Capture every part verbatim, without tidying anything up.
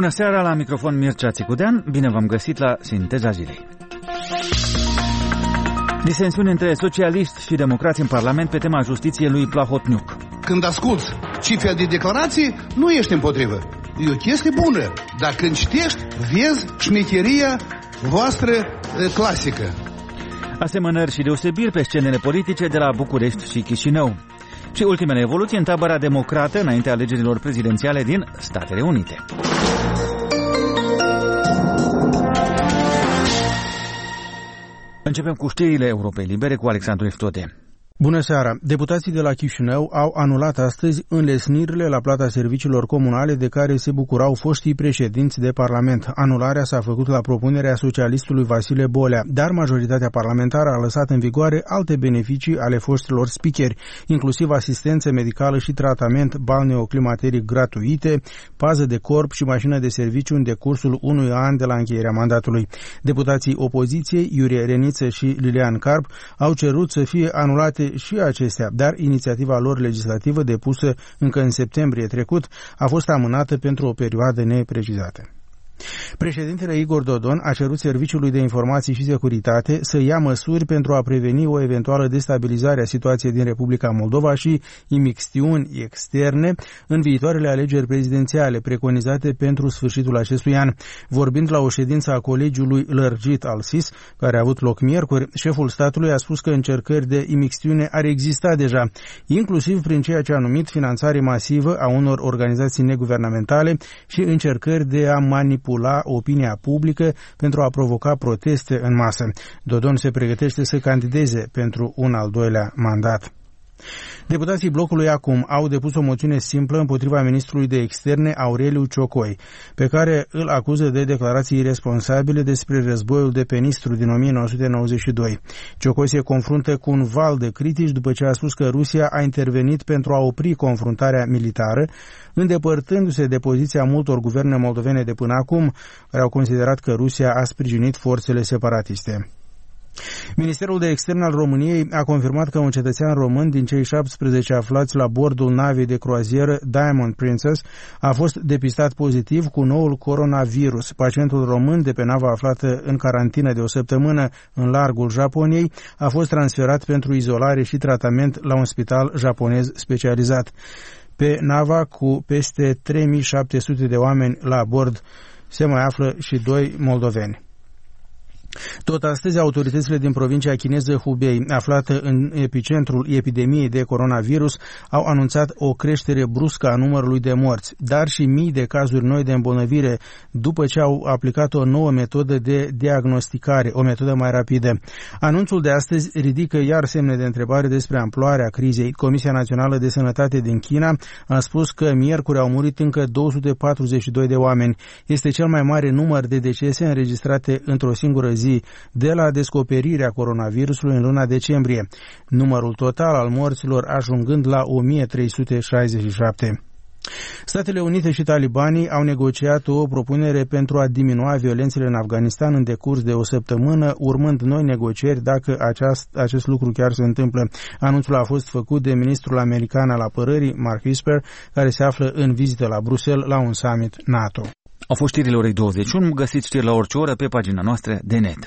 Bună seara, la microfon Mircea Țicudean, bine v-am găsit la Sinteza Zilei. Disensiuni între socialiști și democrați în Parlament pe tema justiției lui Plahotniuc. Când asculți cifre de declarații, nu ești împotrivă. E o chestie bună, dar când citești, vezi șmecheria voastră clasică. Asemănări și deosebiri pe scenele politice de la București și Chișinău. Și ultimele evoluții în tabăra democrată înaintea alegerilor prezidențiale din Statele Unite. Începem cu știrile Europei Libere cu Alexandru Eftode. Bună seara! Deputații de la Chișinău au anulat astăzi înlesnirile la plata serviciilor comunale de care se bucurau foștii președinți de Parlament. Anularea s-a făcut la propunerea socialistului Vasile Bolea, dar majoritatea parlamentară a lăsat în vigoare alte beneficii ale foștilor speakeri, inclusiv asistență medicală și tratament balneoclimateric gratuite, pază de corp și mașină de serviciu în decursul unui an de la încheierea mandatului. Deputații opoziției, Iurie Reniță și Lilian Carp, au cerut să fie anulate și acestea, dar inițiativa lor legislativă depusă încă în septembrie trecut a fost amânată pentru o perioadă neprecizată. Președintele Igor Dodon a cerut Serviciului de Informații și Securitate să ia măsuri pentru a preveni o eventuală destabilizare a situației din Republica Moldova și imixtiuni externe în viitoarele alegeri prezidențiale preconizate pentru sfârșitul acestui an. Vorbind la o ședință a Colegiului Lărgit al S I S, care a avut loc miercuri, șeful statului a spus că încercări de imixtiune ar exista deja, inclusiv prin ceea ce a numit finanțare masivă a unor organizații neguvernamentale și încercări de a manipula la opinia publică pentru a provoca proteste în masă. Dodon se pregătește să candideze pentru un al doilea mandat. Deputații blocului Acum au depus o moțiune simplă împotriva ministrului de externe Aureliu Ciocoi, pe care îl acuză de declarații iresponsabile despre războiul de pe Nistru din o mie nouă sute nouăzeci și doi. Ciocoi se confruntă cu un val de critici după ce a spus că Rusia a intervenit pentru a opri confruntarea militară, îndepărtându-se de poziția multor guverne moldovene de până acum, care au considerat că Rusia a sprijinit forțele separatiste. Ministerul de Externe al României a confirmat că un cetățean român din cei șaptesprezece aflați la bordul navei de croazieră Diamond Princess a fost depistat pozitiv cu noul coronavirus. Pacientul român de pe nava aflată în carantină de o săptămână în largul Japoniei a fost transferat pentru izolare și tratament la un spital japonez specializat. Pe nava cu peste trei mii șapte sute de oameni la bord se mai află și doi moldoveni. Tot astăzi, autoritățile din provincia chineză Hubei, aflată în epicentrul epidemiei de coronavirus, au anunțat o creștere bruscă a numărului de morți, dar și mii de cazuri noi de îmbolnăvire, după ce au aplicat o nouă metodă de diagnosticare, o metodă mai rapidă. Anunțul de astăzi ridică iar semne de întrebare despre amploarea crizei. Comisia Națională de Sănătate din China a spus că miercuri au murit încă două sute patruzeci și doi de oameni. Este cel mai mare număr de decese înregistrate într-o singură zi de la descoperirea coronavirusului în luna decembrie, numărul total al morților ajungând la o mie trei sute șaizeci și șapte. Statele Unite și talibanii au negociat o propunere pentru a diminua violențele în Afganistan în decurs de o săptămână, urmând noi negocieri dacă aceast, acest lucru chiar se întâmplă. Anunțul a fost făcut de ministrul american al apărării, Mark Esper, care se află în vizită la Bruxelles la un summit NATO. Au fost știrile orei douăzeci și unu, găsiți știri la orice oră pe pagina noastră de net.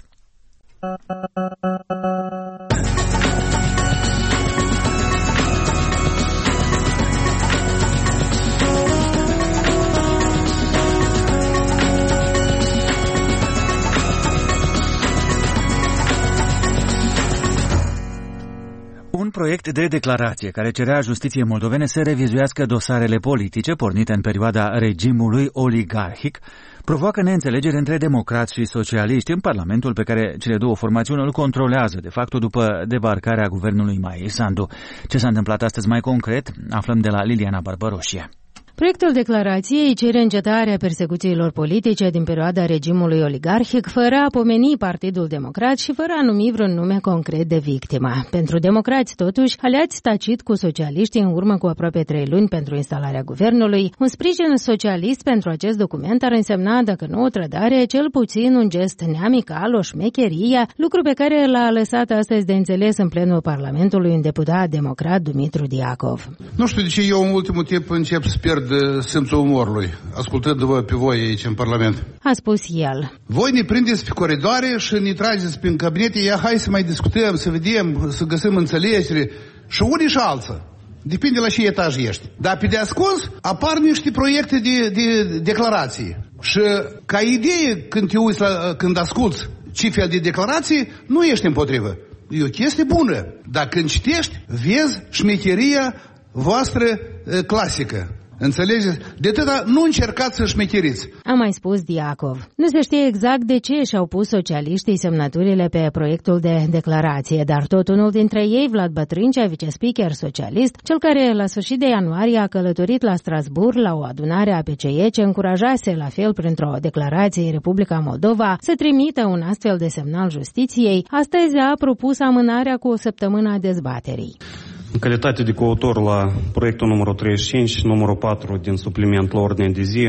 Un proiect de declarație care cerea justiției moldovene să revizuiască dosarele politice pornite în perioada regimului oligarhic provoacă neînțelegeri între democrați și socialiști în Parlamentul pe care cele două formațiuni îl controlează de fapt după debarcarea guvernului Maie Sandu. Ce s-a întâmplat astăzi mai concret, aflăm de la Liliana Barbaroșie. Proiectul declarației cere încetarea persecuțiilor politice din perioada regimului oligarhic, fără a pomeni Partidul Democrat și fără a numi vreun nume concret de victimă. Pentru democrați, totuși, aliați tacit cu socialiștii în urmă cu aproape trei luni pentru instalarea guvernului, un sprijin socialist pentru acest document ar însemna, dacă nu o trădare, cel puțin un gest neamical, o șmecherie, lucru pe care l-a lăsat astăzi de înțeles în plenul Parlamentului un deputat democrat, Dumitru Diacov. Nu știu de ce eu în ultimul timp încep să pierd pierd simțul umorului, ascultându-vă pe voi aici în Parlament. A spus el. Voi ne prindeți pe coridoare și ne trageți prin cabinete, ia hai să mai discutăm, să vedem, să găsim înțelegere și unii și alții. Depinde la ce etaj ești. Dar pe de ascuns apar niște proiecte de, de declarații. Și ca idee, când te uiți la, când asculți ce fel de declarații, nu ești împotrivă. E o chestie bună. Dar când citești, vezi șmecheria voastră e, clasică. Înțelegeți? De atâta nu încercați să șmecheriți. A mai spus Diacov. Nu se știe exact de ce și-au pus socialiștii semnăturile pe proiectul de declarație, dar tot unul dintre ei, Vlad Bătrâncea, vicespeaker socialist, cel care la sfârșit de ianuarie a călătorit la Strasbourg la o adunare a P C E ce încurajase la fel printr-o declarație Republica Moldova să trimită un astfel de semnal justiției, astăzi a propus amânarea cu o săptămână a dezbaterii. În calitate de coautor la proiectul numărul treizeci și cinci, numărul patru din supliment la ordine de zi,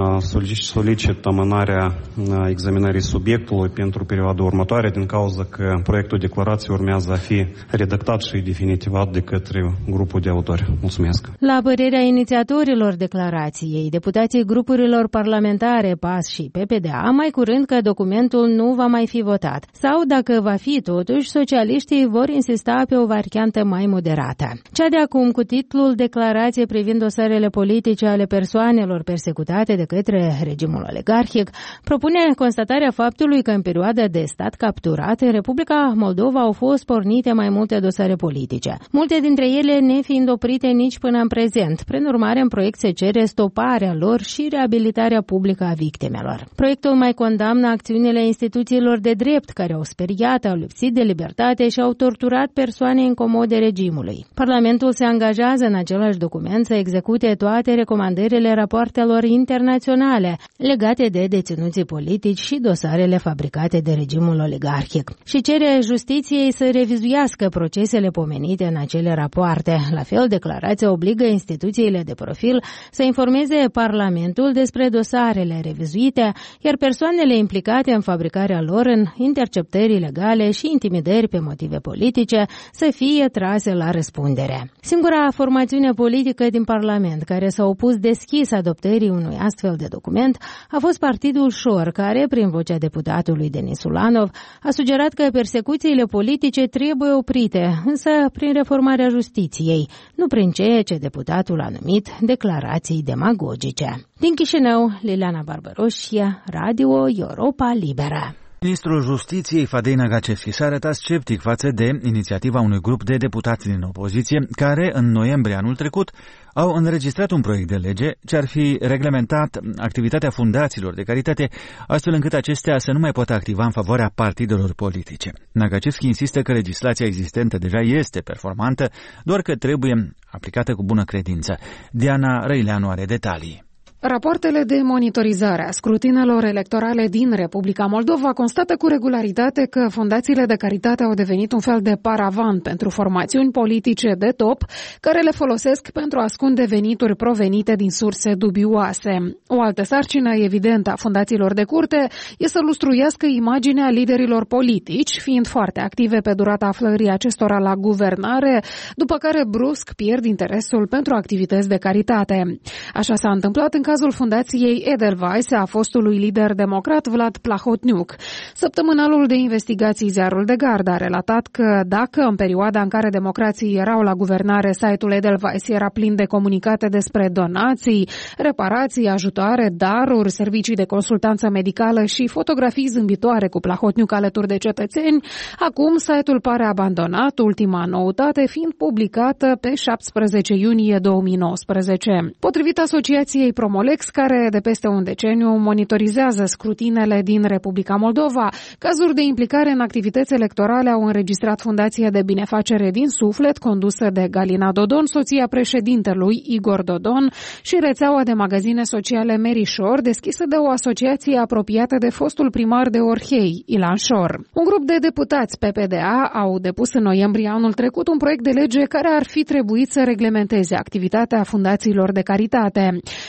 solicit amânarea examinării subiectului pentru perioada următoare din cauza că proiectul declarației urmează a fi redactat și definitivat de către grupul de autori. Mulțumesc. La părerea inițiatorilor declarației, deputații grupurilor parlamentare P A S și P P D A, mai curând că documentul nu va mai fi votat. Sau, dacă va fi totuși, socialiștii vor insista pe o variantă mai moderată. Cea de acum, cu titlul Declarație privind dosarele politice ale persoanelor persecutate de către regimul oligarhic, propune constatarea faptului că în perioada de stat capturat, în Republica Moldova au fost pornite mai multe dosare politice, multe dintre ele nefiind oprite nici până în prezent. Prin urmare, în proiect se cere stoparea lor și reabilitarea publică a victimelor. Proiectul mai condamnă acțiunile instituțiilor de drept care au speriat, au lipsit de libertate și au torturat persoane incomode regimului. Parlamentul se angajează în același document să execute toate recomandările rapoartelor internaționale legate de deținuții politici și dosarele fabricate de regimul oligarhic și cere justiției să revizuiască procesele pomenite în acele rapoarte. La fel, declarația obligă instituțiile de profil să informeze Parlamentul despre dosarele revizuite, iar persoanele implicate în fabricarea lor în interceptări ilegale și intimidări pe motive politice să fie trase la răspundere. Singura formațiune politică din Parlament care s-a opus deschis adoptării unui astfel de document a fost Partidul Șor, care, prin vocea deputatului Denis Ulanov, a sugerat că persecuțiile politice trebuie oprite, însă prin reformarea justiției, nu prin ceea ce deputatul a numit declarații demagogice. Din Chișinău, Liliana Barbaroșia, Radio Europa Liberă. Ministrul Justiției, Fadei Nagacevski, s-a arătat sceptic față de inițiativa unui grup de deputați din opoziție care, în noiembrie anul trecut, au înregistrat un proiect de lege ce ar fi reglementat activitatea fundațiilor de caritate, astfel încât acestea să nu mai poată activa în favoarea partidelor politice. Nagacevski insistă că legislația existentă deja este performantă, doar că trebuie aplicată cu bună credință. Diana Răileanu are detalii. Rapoartele de monitorizare a scrutinelor electorale din Republica Moldova constată cu regularitate că fundațiile de caritate au devenit un fel de paravan pentru formațiuni politice de top, care le folosesc pentru a ascunde venituri provenite din surse dubioase. O altă sarcină evidentă a fundațiilor de curte e să lustruiască imaginea liderilor politici, fiind foarte active pe durata aflării acestora la guvernare, după care brusc pierd interesul pentru activități de caritate. Așa s-a întâmplat în cazul fundației Edelweiss a fostului lider democrat Vlad Plahotniuc. Săptămânalul de investigații Ziarul de Gard a relatat că dacă în perioada în care democrații erau la guvernare, site-ul Edelweiss era plin de comunicate despre donații, reparații, ajutoare, daruri, servicii de consultanță medicală și fotografii zâmbitoare cu Plahotniuc alături de cetățeni, acum site-ul pare abandonat, ultima noutate fiind publicată pe șaptesprezece iunie două mii nouăsprezece. Potrivit Asociației Promolex, care de peste un deceniu monitorizează scrutinele din Republica Moldova, cazuri de implicare în activități electorale au înregistrat Fundația de Binefacere din Suflet, condusă de Galina Dodon, soția președintelui Igor Dodon, și rețeaua de magazine sociale Merișor, deschisă de o asociație apropiată de fostul primar de Orhei, Ilan Șor. Un grup de deputați P P D A au depus în noiembrie anul trecut un proiect de lege care ar fi trebuit să reglementeze activitatea fundațiilor de caritate. Miercuri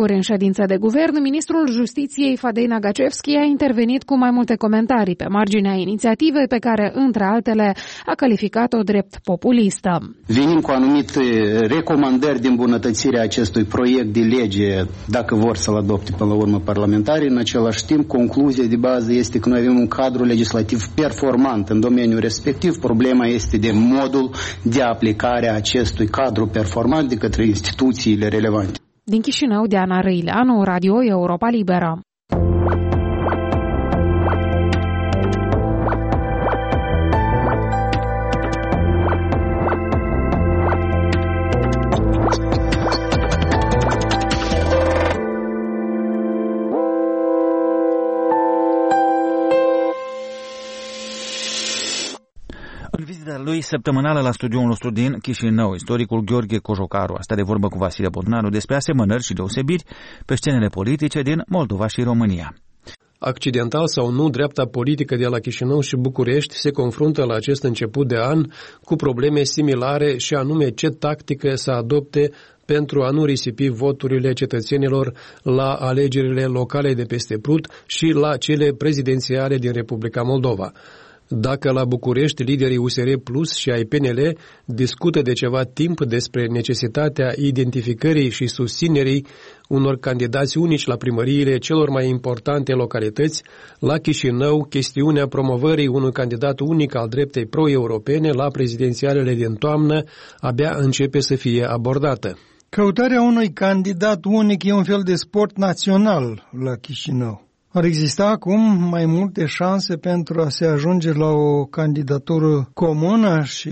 miercuri în ședință de guvern, ministrul Justiției Fadei Nagacevski a intervenit cu mai multe comentarii pe marginea inițiativei pe care, între altele, a calificat-o drept populistă. Venim cu anumite recomandări de îmbunătățire a acestui proiect de lege, dacă vor să-l adopte până la urmă parlamentarii. În același timp, concluzia de bază este că noi avem un cadru legislativ performant în domeniul respectiv. Problema este de modul de aplicare a acestui cadru performant de către instituțiile relevante. Din Chișinău, Diana Răileanu, Radio Europa Liberă. În vizita lui săptămânală la studioul nostru din Chișinău, istoricul Gheorghe Cojocaru a stat de vorbă cu Vasile Botnaru despre asemănări și deosebiri pe scenele politice din Moldova și România. Accidental sau nu, dreapta politică de la Chișinău și București se confruntă la acest început de an cu probleme similare și anume ce tactică să adopte pentru a nu risipi voturile cetățenilor la alegerile locale de peste Prut și la cele prezidențiale din Republica Moldova. Dacă la București liderii U S R Plus și ai P N L discută de ceva timp despre necesitatea identificării și susținerii unor candidați unici la primăriile celor mai importante localități, la Chișinău, chestiunea promovării unui candidat unic al dreptei pro-europene la prezidențialele din toamnă abia începe să fie abordată. Căutarea unui candidat unic e un fel de sport național la Chișinău. Ar exista acum mai multe șanse pentru a se ajunge la o candidatură comună și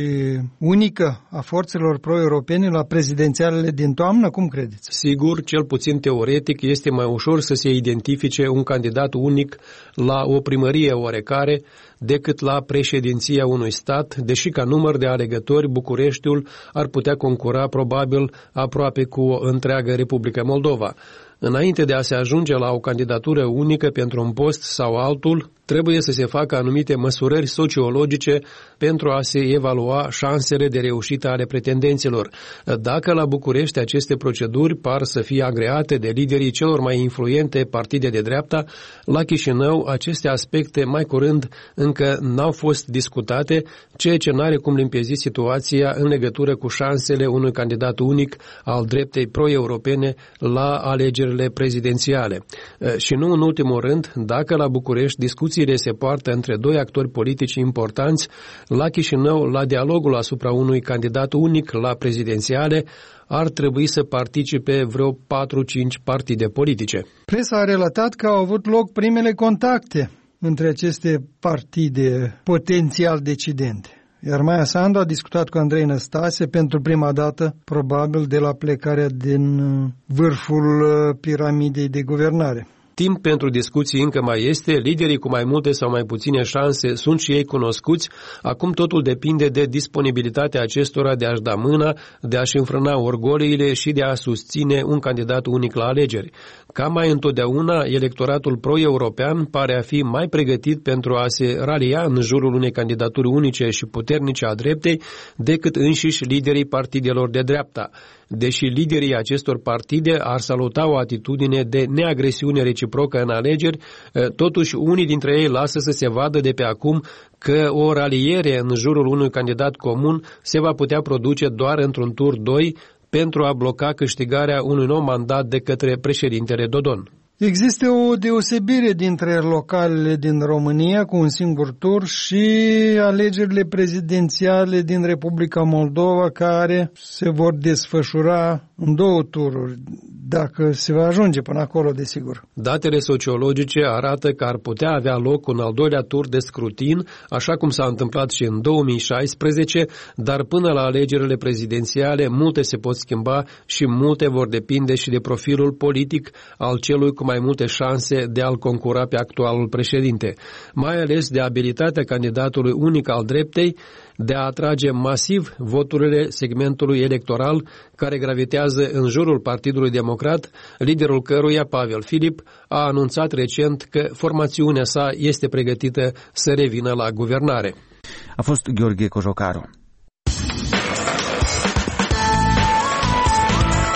unică a forțelor pro-europene la prezidențialele din toamnă? Cum credeți? Sigur, cel puțin teoretic, este mai ușor să se identifice un candidat unic la o primărie oarecare decât la președinția unui stat, deși ca număr de alegători Bucureștiul ar putea concura probabil aproape cu o întreagă Republică Moldova. Înainte de a se ajunge la o candidatură unică pentru un post sau altul, trebuie să se facă anumite măsurări sociologice pentru a se evalua șansele de reușită ale pretendenților. Dacă la București aceste proceduri par să fie agreate de liderii celor mai influente partide de dreapta, la Chișinău aceste aspecte mai curând încă n-au fost discutate, ceea ce n-are cum limpezi situația în legătură cu șansele unui candidat unic al dreptei pro-europene la alegerile prezidențiale. Și nu în ultimul rând, dacă la București discuțiile se poartă între doi actori politici importanți, la Chișinău, la dialogul asupra unui candidat unic la prezidențiale, ar trebui să participe vreo patru-cinci partide politice. Presa a relatat că au avut loc primele contacte între aceste partide potențial decidente. Iar Maia Sandu a discutat cu Andrei Năstase pentru prima dată, probabil de la plecarea din vârful piramidei de guvernare. Timp pentru discuții încă mai este, liderii cu mai multe sau mai puține șanse sunt și ei cunoscuți, acum totul depinde de disponibilitatea acestora de a-și da mâna, de a-și înfrâna orgoliile și de a susține un candidat unic la alegeri. Ca mai întotdeauna, electoratul pro-european pare a fi mai pregătit pentru a se ralia în jurul unei candidaturi unice și puternice a dreptei decât înșiși liderii partidelor de dreapta. Deși liderii acestor partide ar saluta o atitudine de neagresiune reciprocă în alegeri, totuși unii dintre ei lasă să se vadă de pe acum că o raliere în jurul unui candidat comun se va putea produce doar într-un tur doi pentru a bloca câștigarea unui nou mandat de către președintele Dodon. Există o deosebire dintre localele din România cu un singur tur și alegerile prezidențiale din Republica Moldova care se vor desfășura în două tururi, dacă se va ajunge până acolo, desigur. Datele sociologice arată că ar putea avea loc un al doilea tur de scrutin, așa cum s-a întâmplat și în două mii șaisprezece, dar până la alegerile prezidențiale multe se pot schimba și multe vor depinde și de profilul politic al celui cu mai multe șanse de a-l concura pe actualul președinte, mai ales de abilitatea candidatului unic al dreptei de a atrage masiv voturile segmentului electoral care gravitează în jurul Partidului Democrat, liderul căruia, Pavel Filip, a anunțat recent că formațiunea sa este pregătită să revină la guvernare. A fost Gheorghe Cojocaru.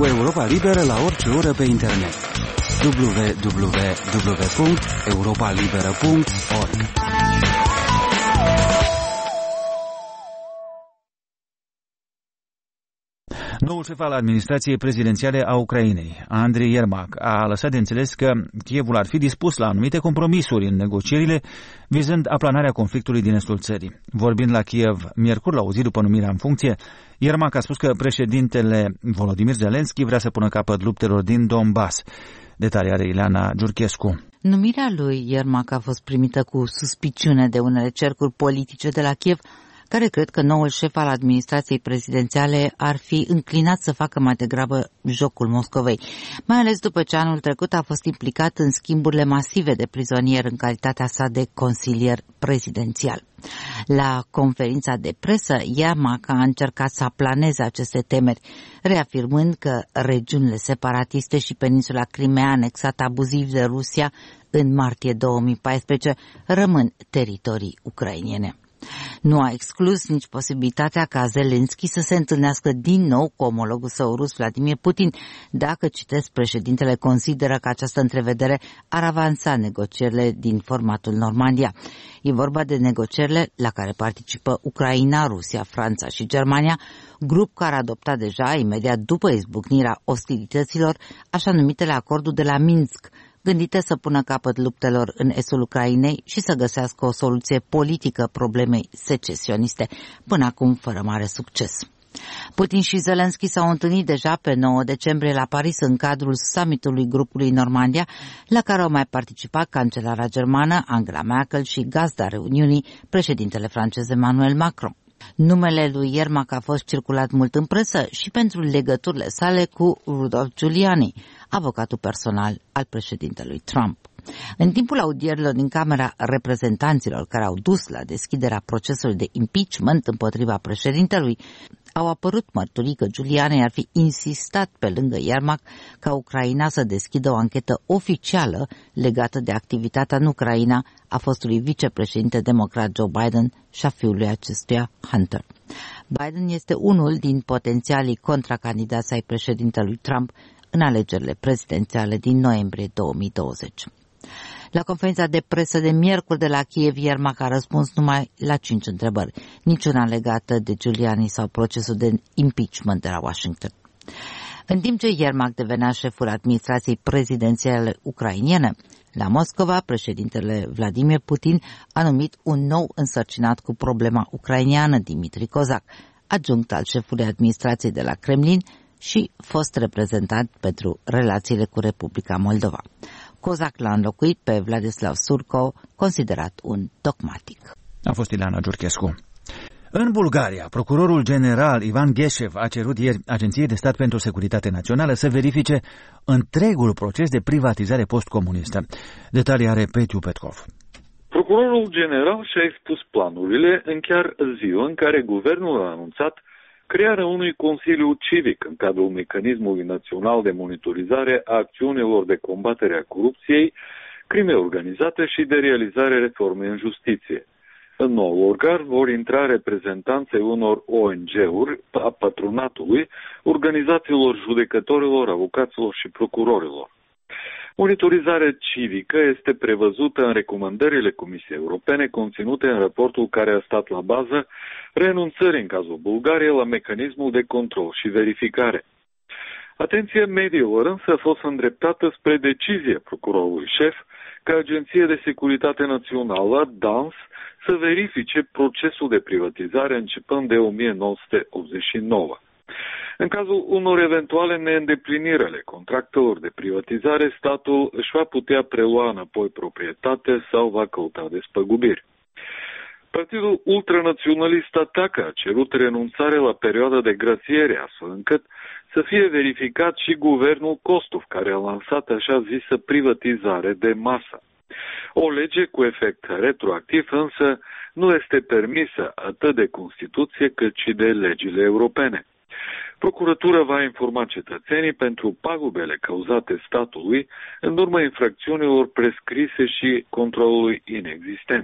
cu Europa Liberă la orice oră pe internet. w w w punct europa liberă punct org. Noul șef al administrației prezidențiale a Ucrainei, Andrei Yermak, a lăsat de înțeles că Kievul ar fi dispus la anumite compromisuri în negocierile vizând aplanarea conflictului din estul țării. Vorbind la Kiev miercuri, la o zi după numirea în funcție, Yermak a spus că președintele Volodymyr Zelensky vrea să pună capăt luptelor din Donbass. Detalii are Ileana Giurchescu. Numirea lui Yermak a fost primită cu suspiciune de unele cercuri politice de la Kiev, care cred că noul șef al administrației prezidențiale ar fi înclinat să facă mai degrabă jocul Moscovei, mai ales după ce anul trecut a fost implicat în schimburile masive de prizonieri în calitatea sa de consilier prezidențial. La conferința de presă, Yermak a încercat să aplaneze aceste temeri, reafirmând că regiunile separatiste și peninsula Crimea anexată abuziv de Rusia în martie două mii paisprezece rămân teritorii ucrainene. Nu a exclus nici posibilitatea ca Zelensky să se întâlnească din nou cu omologul său rus Vladimir Putin, dacă, citesc, președintele consideră că această întrevedere ar avansa negocierile din formatul Normandia. E vorba de negocierile la care participă Ucraina, Rusia, Franța și Germania, grup care a adoptat deja, imediat după izbucnirea ostilităților, așa numitele acorduri de la Minsk, gândite să pună capăt luptelor în estul Ucrainei și să găsească o soluție politică problemei secesioniste, până acum fără mare succes. Putin și Zelensky s-au întâlnit deja pe nouă decembrie la Paris în cadrul summitului grupului Normandia, la care au mai participat cancelara germană Angela Merkel și gazda reuniunii, președintele francez Emmanuel Macron. Numele lui Yermak a fost circulat mult în presă și pentru legăturile sale cu Rudolph Giuliani, avocatul personal al președintelui Trump. În timpul audierilor din Camera Reprezentanților care au dus la deschiderea procesului de impeachment împotriva președintelui, au apărut mărturii că Giuliani ar fi insistat pe lângă Yermak ca Ucraina să deschidă o anchetă oficială legată de activitatea în Ucraina a fostului vicepreședinte democrat Joe Biden și a fiului acestuia, Hunter. Biden este unul din potențialii contracandidați ai președintelui Trump în alegerile prezidențiale din noiembrie două mii douăzeci. La conferința de presă de miercuri de la Kiev, Yermak a răspuns numai la cinci întrebări, niciuna legată de Giuliani sau procesul de impeachment de la Washington. În timp ce Yermak devenea șeful administrației prezidențiale ucrainiene, la Moscova, președintele Vladimir Putin a numit un nou însărcinat cu problema ucraineană, Dmitry Kozak, adjunct al șefului administrației de la Kremlin și fost reprezentant pentru relațiile cu Republica Moldova. Kozak l-a înlocuit pe Vladislav Surko, considerat un dogmatic. A fost Ileana Giurchescu. În Bulgaria, procurorul general Ivan Gheșev a cerut ieri Agenției de Stat pentru Securitate Națională să verifice întregul proces de privatizare postcomunistă. Detalii are Petiu Petkov. Procurorul general și-a expus planurile în chiar ziua în care guvernul a anunțat crearea unui Consiliu Civic în cadrul mecanismului național de monitorizare a acțiunilor de combatere a corupției, crime organizate și de realizare reformei în justiție. În nou organ vor intra reprezentanței unor O N G-uri, a patronatului, organizațiilor judecătorilor, avocaților și procurorilor. Monitorizarea civică este prevăzută în recomandările Comisiei Europene conținute în raportul care a stat la bază renunțării în cazul Bulgariei la mecanismul de control și verificare. Atenția mediilor însă a fost îndreptată spre decizia procurorului șef ca Agenție de Securitate Națională, D A N S, să verifice procesul de privatizare începând de o mie nouă sute optzeci și nouă. În cazul unor eventuale neîndepliniri ale contractelor de privatizare, statul își va putea prelua înapoi proprietate sau va căuta despăgubiri. Partidul ultranaționalist Atacă a cerut renunțare la perioada de grațiere, astfel încât să fie verificat și guvernul Kostov, care a lansat așa zisă privatizare de masă. O lege cu efect retroactiv însă nu este permisă atât de Constituție cât și de legile europene. Procuratura va informa cetățenii pentru pagubele cauzate statului în urma infracțiunilor prescrise și controlului inexistent.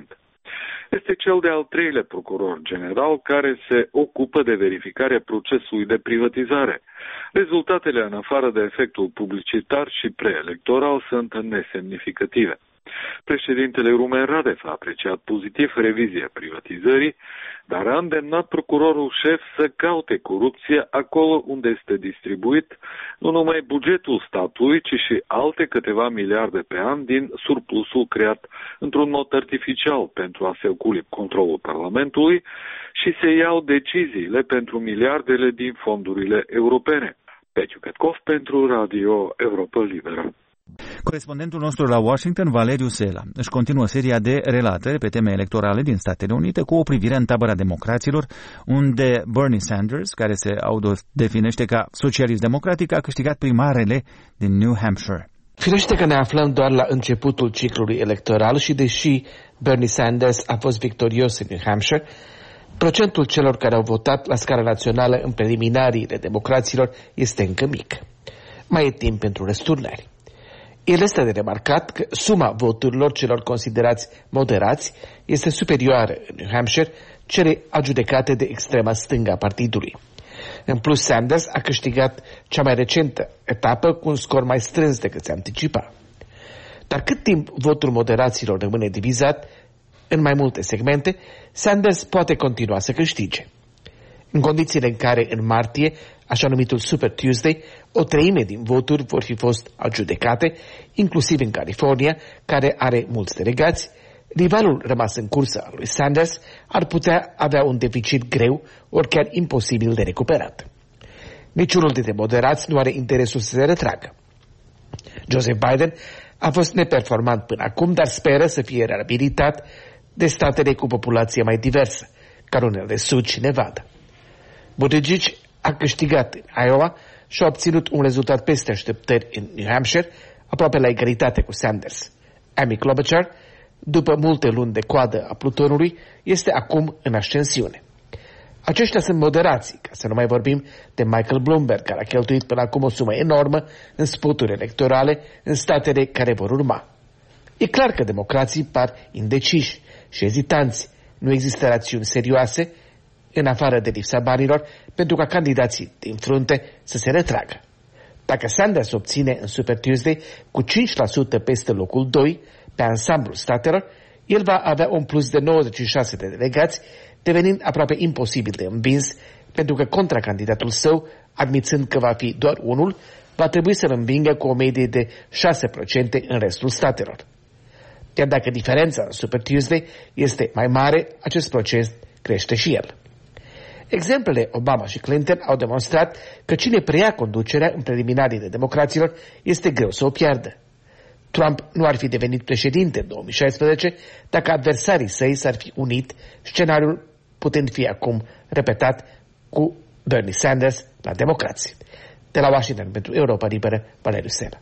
Este cel de-al treilea procuror general care se ocupă de verificarea procesului de privatizare. Rezultatele, în afară de efectul publicitar și preelectoral, sunt nesemnificative. Președintele Rumen Radev a apreciat pozitiv revizia privatizării, dar a îndemnat procurorul șef să caute corupție acolo unde este distribuit nu numai bugetul statului, ci și alte câteva miliarde pe an din surplusul creat într-un mod artificial pentru a se oculi controlul Parlamentului și se iau deciziile pentru miliardele din fondurile europene. Pețiu Petkov pentru Radio Europa Liberă. Corespondentul nostru la Washington, Valeriu Sela, își continuă seria de relatări pe teme electorale din Statele Unite cu o privire în tabăra democraților, unde Bernie Sanders, care se autodefinește ca socialist democratic, a câștigat primarele din New Hampshire. Firește că ne aflăm doar la începutul ciclului electoral și deși Bernie Sanders a fost victorios în New Hampshire, procentul celor care au votat la scară națională în preliminariile democraților este încă mic. Mai e timp pentru răsturnări. El este de remarcat că suma voturilor celor considerați moderați este superioară în New Hampshire cele adjudecate de extrema stângă a partidului. În plus, Sanders a câștigat cea mai recentă etapă cu un scor mai strâns decât se anticipa. Dar cât timp votul moderaților rămâne divizat în mai multe segmente, Sanders poate continua să câștige. În condițiile în care în martie, așa numitul Super Tuesday, o treime din voturi vor fi fost adjudecate, inclusiv în California, care are mulți delegați, rivalul rămas în cursă al lui Sanders ar putea avea un deficit greu, ori chiar imposibil de recuperat. Niciunul dintre moderați nu are interesul să se retragă. Joseph Biden a fost neperformant până acum, dar speră să fie reabilitat de statele cu populație mai diversă, Carolina de Sud și Nevada. Buttigieg a câștigat în Iowa și a obținut un rezultat peste așteptări în New Hampshire, aproape la egalitate cu Sanders. Amy Klobuchar, după multe luni de coadă a plutonului, este acum în ascensiune. Aceștia sunt moderații, ca să nu mai vorbim de Michael Bloomberg, care a cheltuit până acum o sumă enormă în spoturi electorale în statele care vor urma. E clar că democrații par indeciși și ezitanți. Nu există rațiuni serioase, în afară de lipsa banilor, pentru ca candidații din frunte să se retragă. Dacă Sanders obține în Super Tuesday cu cinci la sută peste locul doi pe ansamblul statelor, el va avea un plus de nouăzeci și șase de delegați, devenind aproape imposibil de învins, pentru că contracandidatul său, admițând că va fi doar unul, va trebui să-l învingă cu o medie de șase la sută în restul statelor. Iar dacă diferența în Super Tuesday este mai mare, acest proces crește și el. Exemplele Obama și Clinton au demonstrat că cine preia conducerea în preliminariile democraților este greu să o piardă. Trump nu ar fi devenit președinte în două mii șaisprezece dacă adversarii săi s-ar fi unit, scenariul putând fi acum repetat cu Bernie Sanders la democrații. De la Washington pentru Europa Liberă, Valeriu Sela.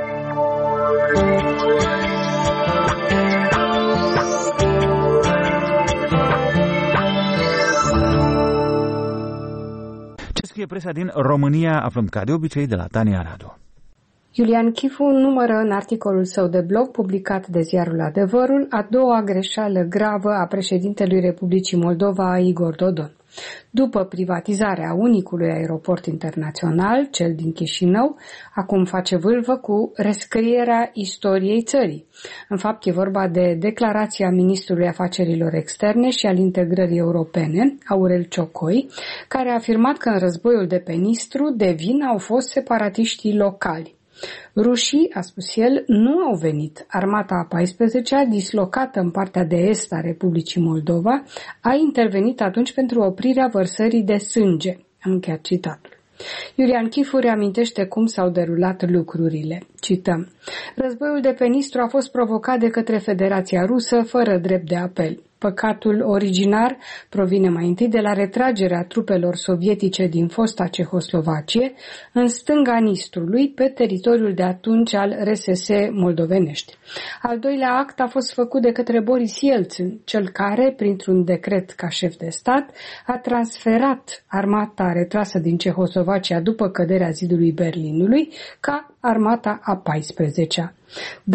Ce scrie presa din România, aflăm ca de obicei de la Tania Radu. Iulian Chifu numără în articolul său de blog publicat de ziarul Adevărul a doua greșeală gravă a președintelui Republicii Moldova, Igor Dodon. După privatizarea unicului aeroport internațional, cel din Chișinău, acum face vâlvă cu rescrierea istoriei țării. În fapt, e vorba de declarația ministrului afacerilor externe și al integrării europene, Aurel Ciocoi, care a afirmat că în războiul de pe Nistru de vină au fost separatiștii locali. Rușii, a spus el, nu au venit. Armata a paisprezecea, dislocată în partea de est a Republicii Moldova, a intervenit atunci pentru oprirea vărsării de sânge. Am încheiat citatul. Iulian Chifu reamintește cum s-au derulat lucrurile. Cităm. Războiul de pe Nistru a fost provocat de către Federația Rusă fără drept de apel. Păcatul originar provine mai întâi de la retragerea trupelor sovietice din fosta Cehoslovacie în stânga Nistrului, pe teritoriul de atunci al R S S moldovenești. Al doilea act a fost făcut de către Boris Yeltsin, cel care, printr-un decret ca șef de stat, a transferat armata retrasă din Cehoslovacia după căderea zidului Berlinului ca armata a paisprezecea. Dar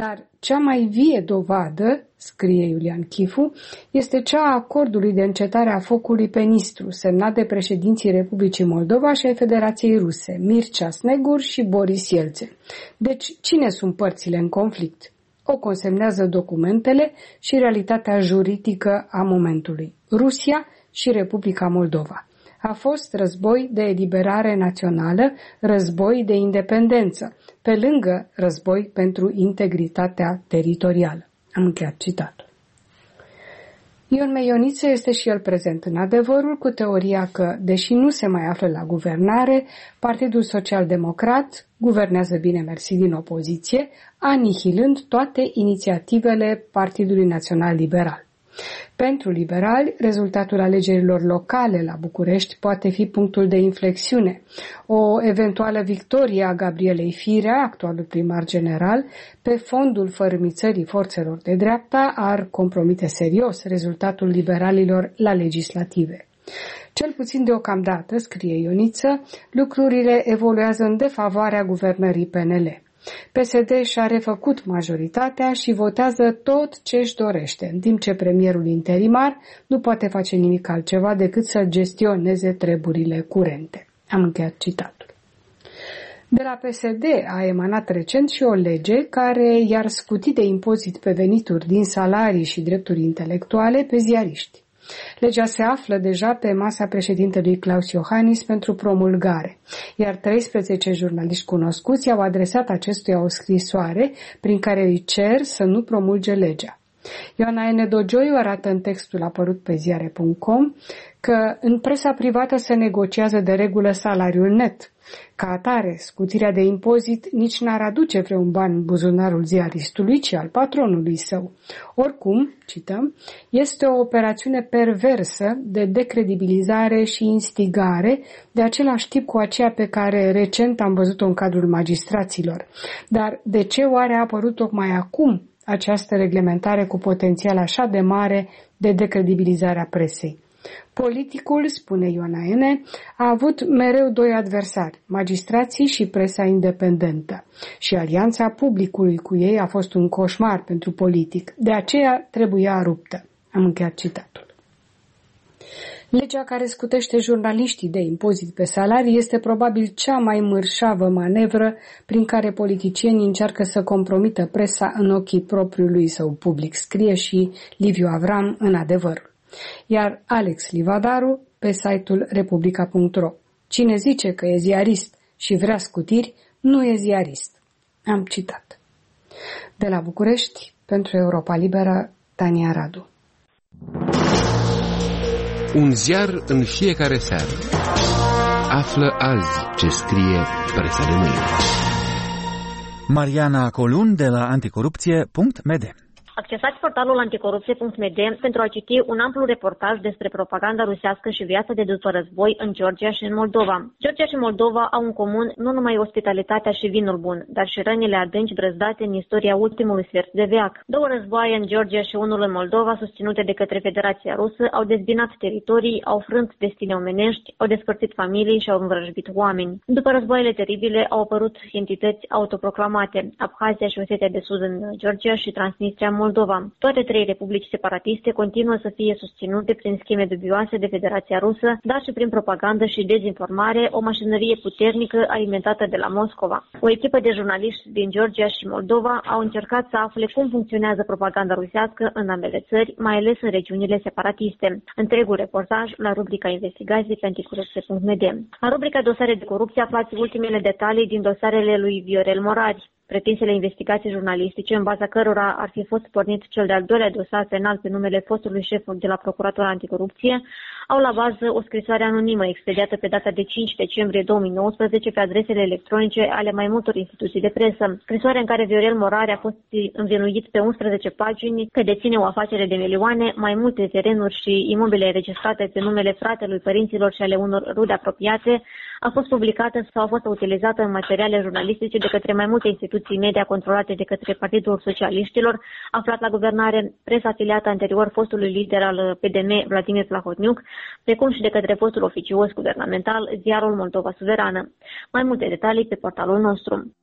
cea mai vie dovadă, scrie Iulian Chifu, este cea a acordului de încetare a focului pe Nistru, semnat de președinții Republicii Moldova și ai Federației Ruse, Mircea Snegur și Boris Yeltsin. Deci, cine sunt părțile în conflict? O consemnează documentele și realitatea juridică a momentului. Rusia și Republica Moldova. A fost război de eliberare națională, război de independență, pe lângă război pentru integritatea teritorială. Am încheiat citatul. Ion Meioniță este și el prezent în Adevărul cu teoria că, deși nu se mai află la guvernare, Partidul Social-Democrat guvernează bine mersi din opoziție, anihilând toate inițiativele Partidului Național Liberal. Pentru liberali, rezultatul alegerilor locale la București poate fi punctul de inflexiune. O eventuală victorie a Gabrielei Firea, actualul primar general, pe fondul fărâmițării forțelor de dreapta ar compromite serios rezultatul liberalilor la legislative. Cel puțin deocamdată, scrie Ioniță, lucrurile evoluează în defavoarea guvernării P N L. P S D și-a refăcut majoritatea și votează tot ce își dorește, în timp ce premierul interimar nu poate face nimic altceva decât să gestioneze treburile curente. Am încheiat citatul. De la P S D a emanat recent și o lege care i-ar scuti de impozit pe venituri din salarii și drepturi intelectuale pe ziariști. Legea se află deja pe masa președintelui Klaus Iohannis pentru promulgare, iar treisprezece jurnaliști cunoscuți i-au adresat acestuia o scrisoare prin care îi cer să nu promulge legea. Ioana N. Dogioiu arată în textul apărut pe ziare punct com că în presa privată se negociază de regulă salariul net. Ca atare, scutirea de impozit nici n-ar aduce vreun ban în buzunarul ziaristului, ci al patronului său. Oricum, cităm, este o operațiune perversă de decredibilizare și instigare, de același tip cu aceea pe care recent am văzut-o în cadrul magistraților. Dar de ce oare a apărut tocmai acum această reglementare cu potențial așa de mare de decredibilizare a presei? Politicul, spune Ioana N., a avut mereu doi adversari, magistrații și presa independentă. Și alianța publicului cu ei a fost un coșmar pentru politic. De aceea trebuia ruptă. Am încheiat citatul. Legea care scutește jurnaliștii de impozit pe salarii este probabil cea mai mărșavă manevră prin care politicienii încearcă să compromită presa în ochii propriului său public, scrie și Liviu Avram în Adevărul. Iar Alex Livadaru pe site-ul republica punct ro. Cine zice că e ziarist și vrea scutiri, nu e ziarist. Am citat. De la București, pentru Europa Liberă, Tania Radu. Un ziar în fiecare seară. Află azi ce scrie presa de mâine. Mariana Colun de la anticorupție punct m d. Accesați portalul anticorupție punct m d pentru a citi un amplu reportaj despre propaganda rusească și viața de după război în Georgia și în Moldova. Georgia și Moldova au în comun nu numai ospitalitatea și vinul bun, dar și rănile adânci brăzdate în istoria ultimului sfert de veac. Două războaie în Georgia și unul în Moldova, susținute de către Federația Rusă, au dezbinat teritorii, au frânt destine omenești, au despărțit familii și au învrăjbit oameni. După războaiele teribile au apărut entități autoproclamate, Abhazia și Osetia de Sud în Georgia și Transnistria în Moldova. Toate trei republici separatiste continuă să fie susținute prin scheme dubioase de Federația Rusă, dar și prin propagandă și dezinformare, o mașinărie puternică alimentată de la Moscova. O echipă de jurnaliști din Georgia și Moldova au încercat să afle cum funcționează propaganda rusească în ambele țări, mai ales în regiunile separatiste. Întregul reportaj la rubrica Investigații pe anticorupție punct m d. La rubrica Dosare de corupție aflați ultimele detalii din dosarele lui Viorel Morari. Pretinsele investigații jurnalistice, în baza cărora ar fi fost pornit cel de-al doilea dosar penal pe numele fostului șef de la Procuratura Anticorupție, au la bază o scrisoare anonimă expediată pe data de cinci decembrie două mii nouăsprezece pe adresele electronice ale mai multor instituții de presă. Scrisoarea în care Viorel Morari a fost învinuit pe unsprezece pagini că deține o afacere de milioane, mai multe terenuri și imobile registrate pe numele fratelui, părinților și ale unor rude apropiate, a fost publicată sau a fost utilizată în materiale jurnalistice de către mai multe instituții media controlate de către Partidul Socialiștilor, aflat la guvernare, presa afiliată anterior fostului lider al P D M, Vladimir Plahotniuc, precum și de către fostul oficios guvernamental, ziarul Moldova Suverană. Mai multe detalii pe portalul nostru.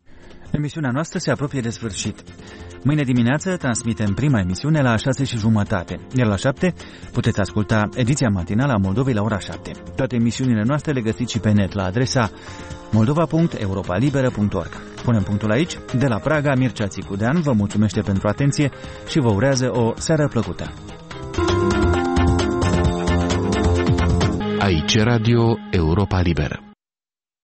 Emisiunea noastră se apropie de sfârșit. Mâine dimineață transmitem prima emisiune la șase și jumătate, iar la șapte puteți asculta ediția matinală a Moldovei la ora șapte. Toate emisiunile noastre le găsiți și pe net la adresa moldova punct europa liberă punct org. Punem punctul aici. De la Praga, Mircea Țicudean vă mulțumește pentru atenție și vă urează o seară plăcută. Aici Radio Europa Liberă.